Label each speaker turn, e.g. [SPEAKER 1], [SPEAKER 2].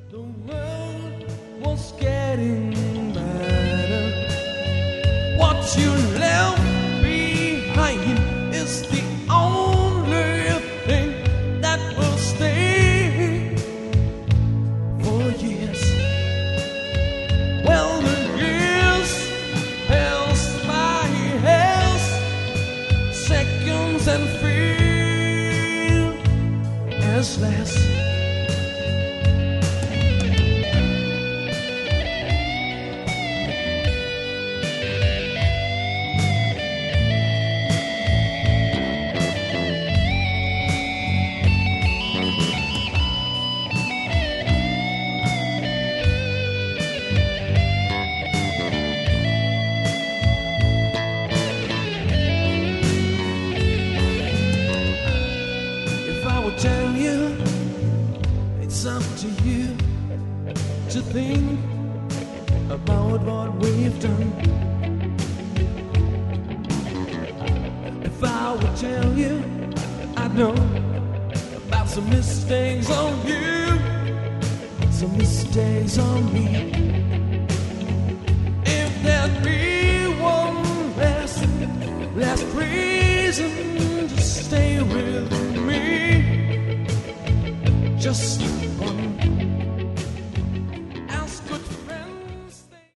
[SPEAKER 1] The world was getting better. What you left behind is the only thing that will stay for years. Well, the years pass by as seconds and feel as less. Tell you, it's up to you to think about what we've done. If I would tell you, I'd know about some mistakes on you, some mistakes on me. If there'd be one last reason to stay with me, just